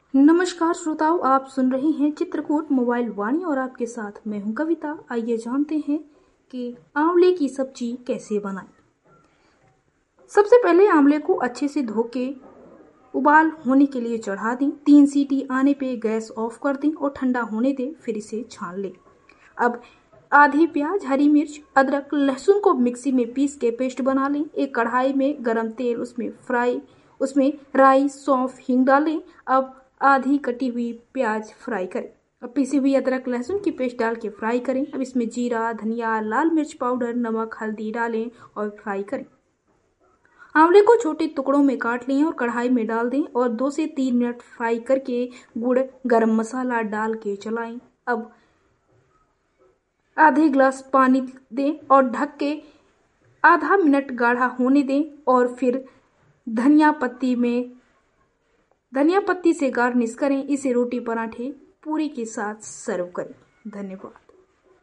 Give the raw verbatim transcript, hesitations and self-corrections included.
नमस्कार श्रोताओं, आप सुन रहे हैं चित्रकूट मोबाइल वाणी और आपके साथ मैं हूं कविता। आइए जानते हैं कि आंवले की सब्जी कैसे बनाएं। सबसे पहले आंवले को अच्छे से धो के उबाल होने के लिए चढ़ा दें। तीन सीटी आने पे गैस ऑफ कर दें और ठंडा होने दें, फिर इसे छान लें। अब आधी प्याज, हरी मिर्च, अदरक, लहसुन को मिक्सी में पीस के पेस्ट बना लें। एक कढ़ाई में गरम तेल, उसमें फ्राई उसमें राई, सौंफ, हींग डालें। अब आधी कटी हुई प्याज फ्राई करें। अब पीसी हुई अदरक, लहसुन की पेस्ट डाल के फ्राई करें। अब इसमें जीरा, धनिया, लाल मिर्च पाउडर, नमक, हल्दी डालें और फ्राई करें। आंवले को छोटे टुकड़ों में काट लें और कढ़ाई में डाल दें और दो से तीन मिनट फ्राई करके गुड़, गरम मसाला डाल के चलाएं। अब आधे ग्लास पानी दें और ढक के आधा मिनट गाढ़ा होने दें और फिर धनिया पत्ती में धनिया पत्ती से गार्निश करें। इसे रोटी, पराठे, पूरी के साथ सर्व करें। धन्यवाद।